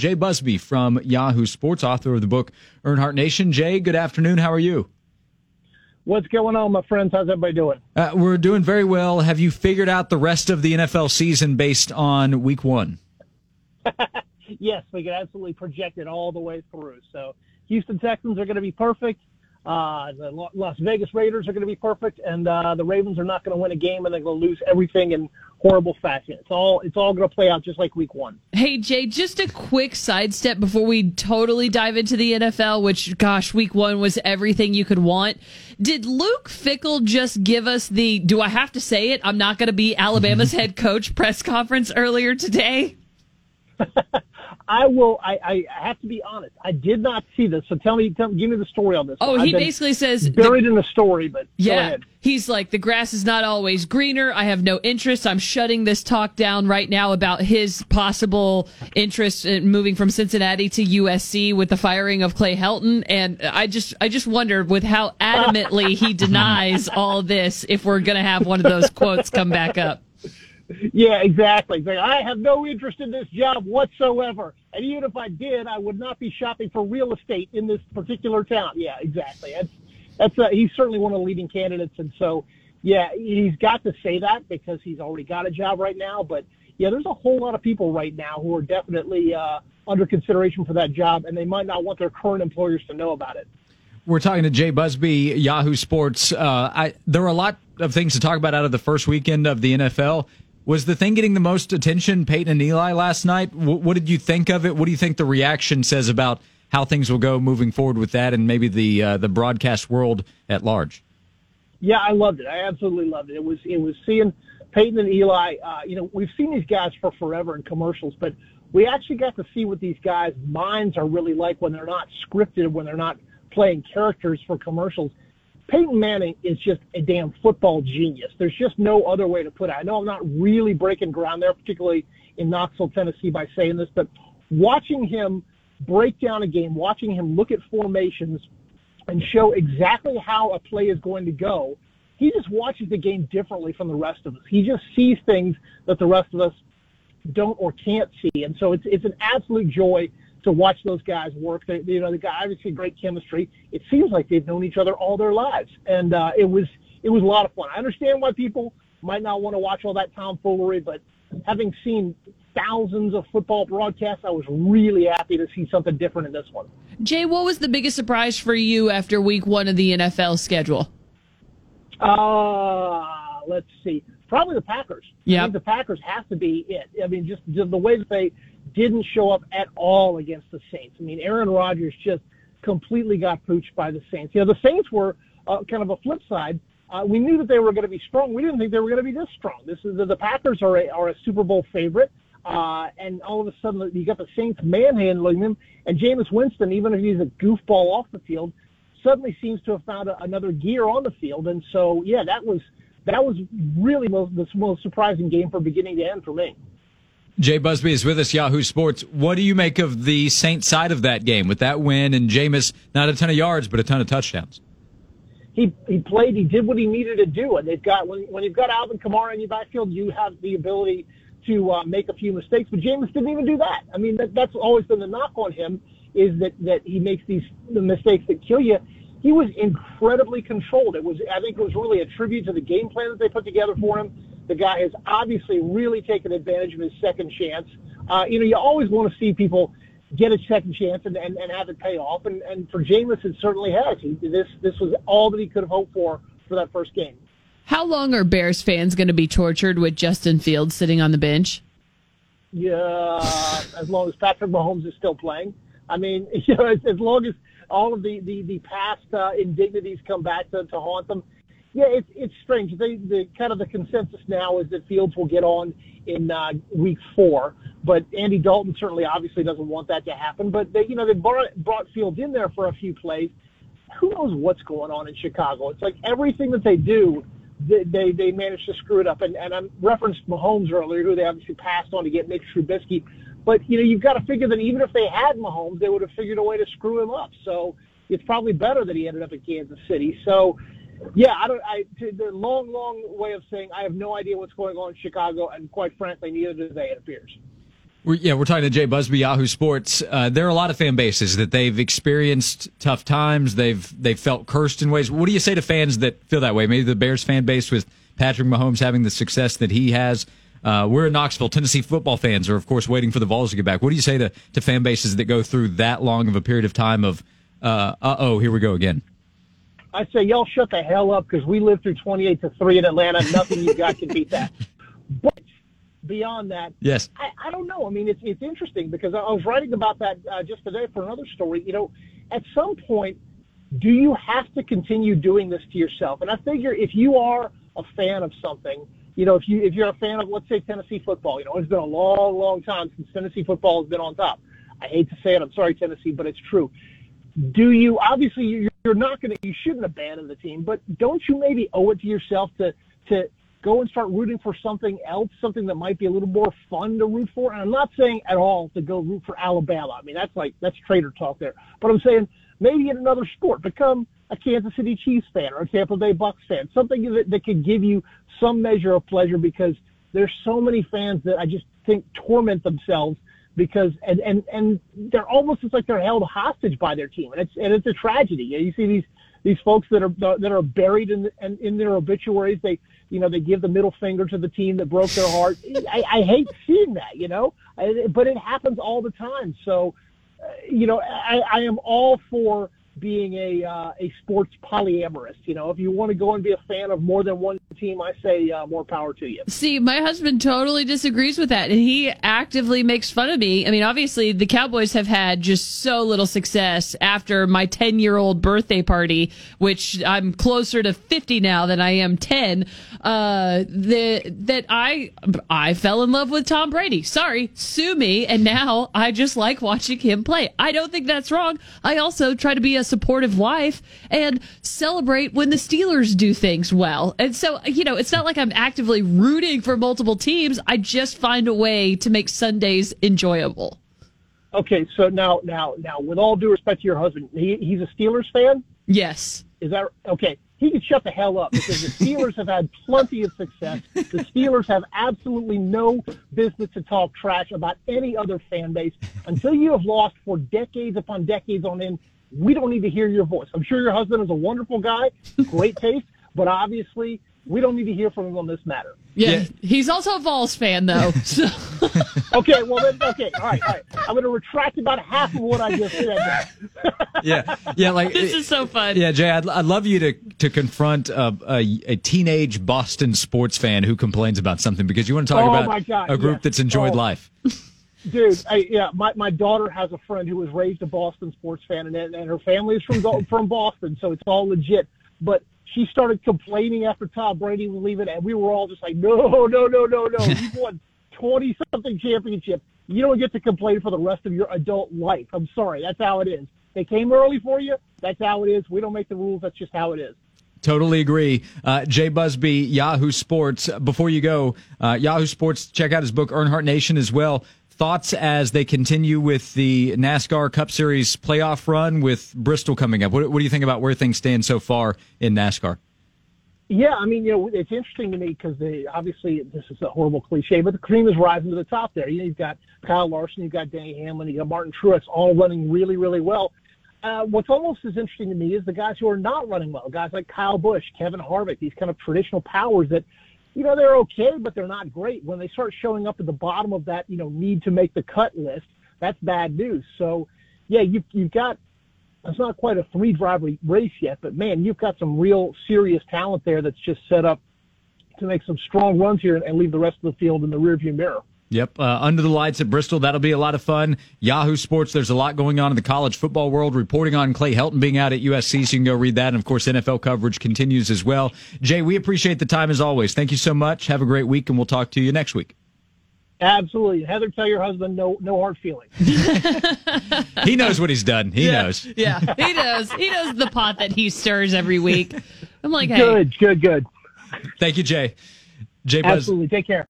Jay Busby from Yahoo Sports, author of the book Earnhardt Nation. Jay, good afternoon. How are you? What's going on, my friends? How's everybody doing? We're doing very well. Have you figured out the rest of the NFL season based on week one? Yes, we can absolutely project it all the way through. So Houston Texans are going to be perfect. The Las Vegas Raiders are going to be perfect, and the Ravens are not going to win a game, and they're going to lose everything in horrible fashion. It's all going to play out just like week one. Hey, Jay, just a quick sidestep before we totally dive into the NFL, which, gosh, week one was everything you could want. Did Luke Fickell just give us the, do I have to say it, I'm not going to be Alabama's head coach press conference earlier today? I have to be honest. I did not see this, so give me the story on this. Oh, he basically says buried in the story, but yeah, go ahead. He's like, the grass is not always greener. I have no interest. I'm shutting this talk down right now about his possible interest in moving from Cincinnati to USC with the firing of Clay Helton. And I just wonder, with how adamantly he denies all this, if we're going to have one of those quotes come back up. Yeah, exactly. I have no interest in this job whatsoever. And even if I did, I would not be shopping for real estate in this particular town. Yeah, exactly. He's certainly one of the leading candidates. And so, yeah, he's got to say that because he's already got a job right now. But, yeah, there's a whole lot of people right now who are definitely under consideration for that job, and they might not want their current employers to know about it. We're talking to Jay Busby, Yahoo Sports. There are a lot of things to talk about out of the first weekend of the NFL. Was the thing getting the most attention Peyton and Eli last night? What did you think of it? What do you think the reaction says about how things will go moving forward with that and maybe the broadcast world at large? Yeah, I loved it. I absolutely loved it. It was seeing Peyton and Eli. We've seen these guys for forever in commercials, but we actually got to see what these guys' minds are really like when they're not scripted, when they're not playing characters for commercials. Peyton Manning is just a damn football genius. There's just no other way to put it. I know I'm not really breaking ground there, particularly in Knoxville, Tennessee, by saying this, but watching him break down a game, watching him look at formations and show exactly how a play is going to go, he just watches the game differently from the rest of us. He just sees things that the rest of us don't or can't see. And so it's an absolute joy to watch those guys work. They got obviously great chemistry. It seems like they've known each other all their lives, and it was a lot of fun. I understand why people might not want to watch all that tomfoolery, but having seen thousands of football broadcasts, I was really happy to see something different in this one. Jay, what was the biggest surprise for you after week one of the NFL schedule? Let's see. Probably the Packers. Yeah, I think the Packers have to be it. I mean, just the way that they didn't show up at all against the Saints. I mean, Aaron Rodgers just completely got pooched by the Saints. The Saints were kind of a flip side. We knew that they were going to be strong. We didn't think they were going to be this strong. The Packers are a Super Bowl favorite, and all of a sudden you got the Saints manhandling them, and Jameis Winston, even if he's a goofball off the field, suddenly seems to have found another gear on the field. And so, yeah, that was really the most surprising game from beginning to end for me. Jay Busby is with us, Yahoo Sports. What do you make of the Saints side of that game with that win and Jameis, not a ton of yards, but a ton of touchdowns? He played. He did what he needed to do, and they've got when you've got Alvin Kamara in your backfield, you have the ability to make a few mistakes. But Jameis didn't even do that. I mean, that's always been the knock on him, is that he makes the mistakes that kill you. He was incredibly controlled. I think it was really a tribute to the game plan that they put together for him. The guy has obviously really taken advantage of his second chance. You always want to see people get a second chance and have it pay off. And for Jameis, it certainly has. This was all that he could have hoped for that first game. How long are Bears fans going to be tortured with Justin Fields sitting on the bench? Yeah, as long as Patrick Mahomes is still playing. I mean, as long as all of the past indignities come back to haunt them. Yeah, it's strange. The kind of the consensus now is that Fields will get on in week 4, but Andy Dalton certainly obviously doesn't want that to happen. But they brought Fields in there for a few plays. Who knows what's going on in Chicago? It's like everything that they do, they manage to screw it up. And I referenced Mahomes earlier, who they obviously passed on to get Mitch Trubisky. But you've got to figure that even if they had Mahomes, they would have figured a way to screw him up. So it's probably better that he ended up in Kansas City. So. Yeah, the long way of saying I have no idea what's going on in Chicago, and quite frankly, neither do they, it appears. We're talking to Jay Busby, Yahoo Sports. There are a lot of fan bases that they've experienced tough times. They've felt cursed in ways. What do you say to fans that feel that way? Maybe the Bears fan base with Patrick Mahomes having the success that he has. We're in Knoxville. Tennessee football fans are, of course, waiting for the Vols to get back. What do you say to fan bases that go through that long of a period of time of, here we go again? I say, y'all shut the hell up because we lived through 28-3 in Atlanta. Nothing you got can beat that. But beyond that, yes, I don't know. I mean, it's interesting because I was writing about that just today for another story. At some point, do you have to continue doing this to yourself? And I figure if you are a fan of something, if you're a fan of, let's say, Tennessee football, it's been a long, long time since Tennessee football has been on top. I hate to say it. I'm sorry, Tennessee, but it's true. Do you, obviously, you're not going to, you shouldn't abandon the team, but don't you maybe owe it to yourself to go and start rooting for something else, something that might be a little more fun to root for? And I'm not saying at all to go root for Alabama. I mean, that's traitor talk there. But I'm saying maybe in another sport, become a Kansas City Chiefs fan or a Tampa Bay Bucks fan, something that could give you some measure of pleasure, because there's so many fans that I just think torment themselves because and they're almost, it's like they're held hostage by their team, and it's a tragedy. You see these folks that are buried in their obituaries. They give the middle finger to the team that broke their heart. I hate seeing that, but it happens all the time. So, I am all for being a sports polyamorous. If you want to go and be a fan of more than one team, I say more power to you. See, my husband totally disagrees with that, and he actively makes fun of me. I mean, obviously, the Cowboys have had just so little success after my 10-year-old birthday party, which I'm closer to 50 now than I am 10, that I fell in love with Tom Brady. Sorry, sue me, and now I just like watching him play. I don't think that's wrong. I also try to be a supportive wife and celebrate when the Steelers do things well. And so, it's not like I'm actively rooting for multiple teams. I just find a way to make Sundays enjoyable. Okay, so now, with all due respect to your husband, he's a Steelers fan? Yes. Is that okay? He can shut the hell up, because the Steelers have had plenty of success. The Steelers have absolutely no business to talk trash about any other fan base. Until you have lost for decades upon decades on end, we don't need to hear your voice. I'm sure your husband is a wonderful guy, great taste, but obviously we don't need to hear from him on this matter. Yeah. He's also a Vols fan, though. So. Okay, well, then, all right. I'm going to retract about half of what I just said. Yeah, like this is so fun. Yeah, Jay, I'd love you to confront a teenage Boston sports fan who complains about something, because you want to talk about a group that's enjoyed life. Dude, my daughter has a friend who was raised a Boston sports fan, and her family is from Boston, so it's all legit. But she started complaining after Tom Brady was leaving, and we were all just like, no. You've won 20-something championships. You don't get to complain for the rest of your adult life. I'm sorry. That's how it is. They came early for you. That's how it is. We don't make the rules. That's just how it is. Totally agree. Jay Busby, Yahoo Sports. Before you go, Yahoo Sports, check out his book, Earnhardt Nation, as well. Thoughts as they continue with the NASCAR Cup Series playoff run with Bristol coming up? What do you think about where things stand so far in NASCAR? Yeah, I mean, it's interesting to me because obviously this is a horrible cliche, but the cream is rising to the top there. You've got Kyle Larson, you've got Denny Hamlin, you've got Martin Truex, all running really, really well. What's almost as interesting to me is the guys who are not running well, guys like Kyle Busch, Kevin Harvick, these kind of traditional powers that, they're okay, but they're not great. When they start showing up at the bottom of that, need to make the cut list, that's bad news. So, yeah, you've got, it's not quite a 3-driver race yet, but, man, you've got some real serious talent there that's just set up to make some strong runs here and leave the rest of the field in the rearview mirror. Yep, under the lights at Bristol. That'll be a lot of fun. Yahoo Sports, there's a lot going on in the college football world, reporting on Clay Helton being out at USC, so you can go read that. And, of course, NFL coverage continues as well. Jay, we appreciate the time as always. Thank you so much. Have a great week, and we'll talk to you next week. Absolutely. Heather, tell your husband no hard feelings. He knows what he's done. He knows. Yeah, he knows. He knows the pot that he stirs every week. I'm like, hey. Good. Thank you, Jay. Jay Absolutely. Take care.